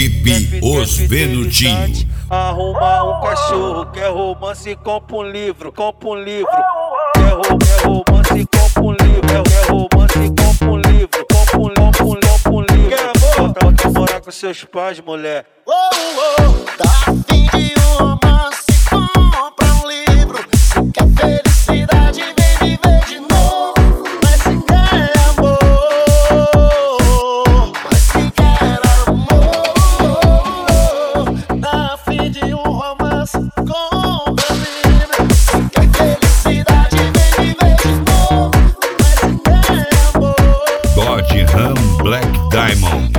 Equipe Os Venutinho. Arruma um cachorro, quer romance, compra um livro, compra um livro. Quer romance, compra um livro. Quer romance, compra um livro, compra um livro. Quer morar com seus pais, mulher. Tá afim de um romance, compra um livro. Se quer felicidade, vem viver de novo. Mas se quer amor, tá afim de um romance, compra um livro. Se quer felicidade, vem viver de novo. Mas se quer amor, Dodge Ram Black Diamond.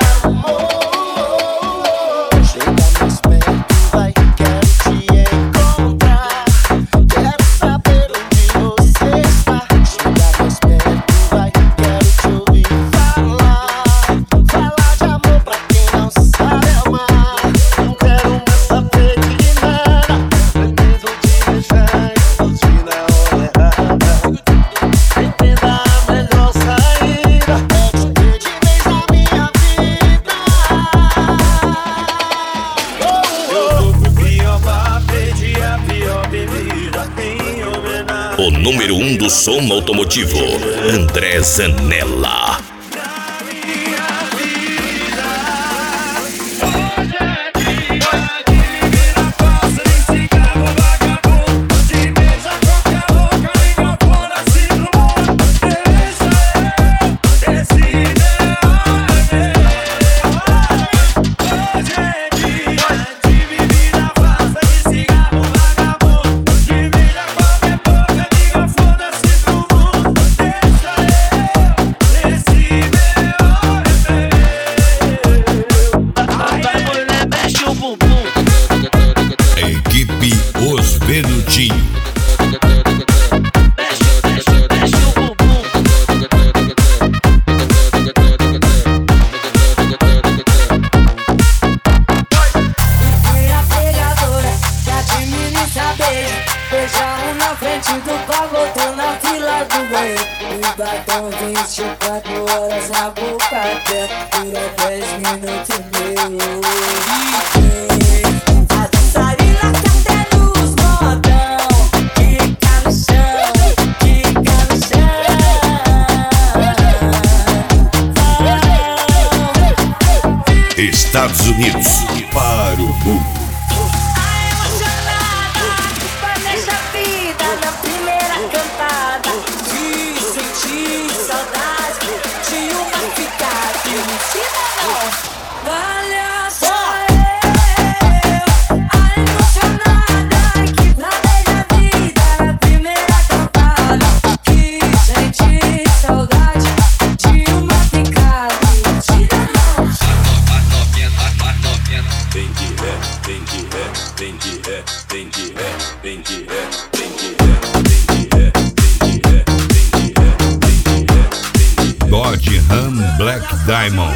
O número 1 do som automotivo, André Zanella. Equipe Os Venutinho. Beijamos na frente do pagode, na fila do banheiro. O batom 24 horas na boca até dura 10 minutos e meio. A dançarina tá até nos modão. Quica no chão, quica no chão. Estados Unidos para o mundo. Na primeira cantada, de sentir saudade de uma ficada. Mentira não, olha só eu, a emocionada que bradei na vida. Na primeira cantada, de sentir saudade de uma ficada. Mentira não. Vem de ré, vem de ré, vem de ré, vem de ré, vem de ré. Dodge Ram Black Diamond.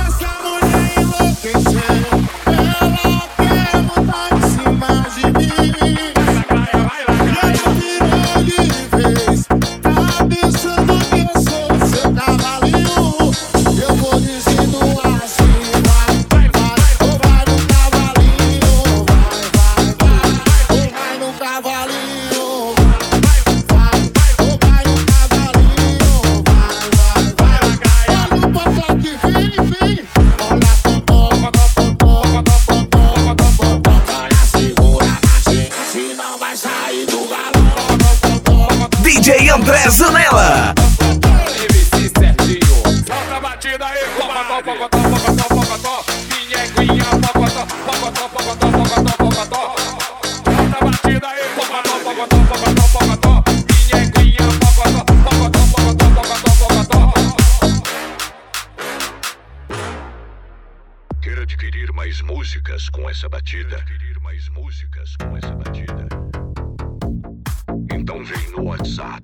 DJ André Zanella. MC Serginho, solta a batida aí, pocotó, pocotó, pocotó, pocotó. Minheguinha, pocotó, pocotó, pocotó, pocotó, pocotó. Solta a batida aí, pocotó, pocotó, pocotó, pocotó. Minheguinha, pocotó, pocotó, pocotó, pocotó, pocotó. Quer adquirir mais músicas com essa batida? Então vem no WhatsApp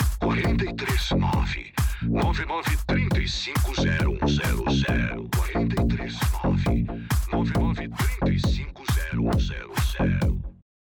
439 99350100 439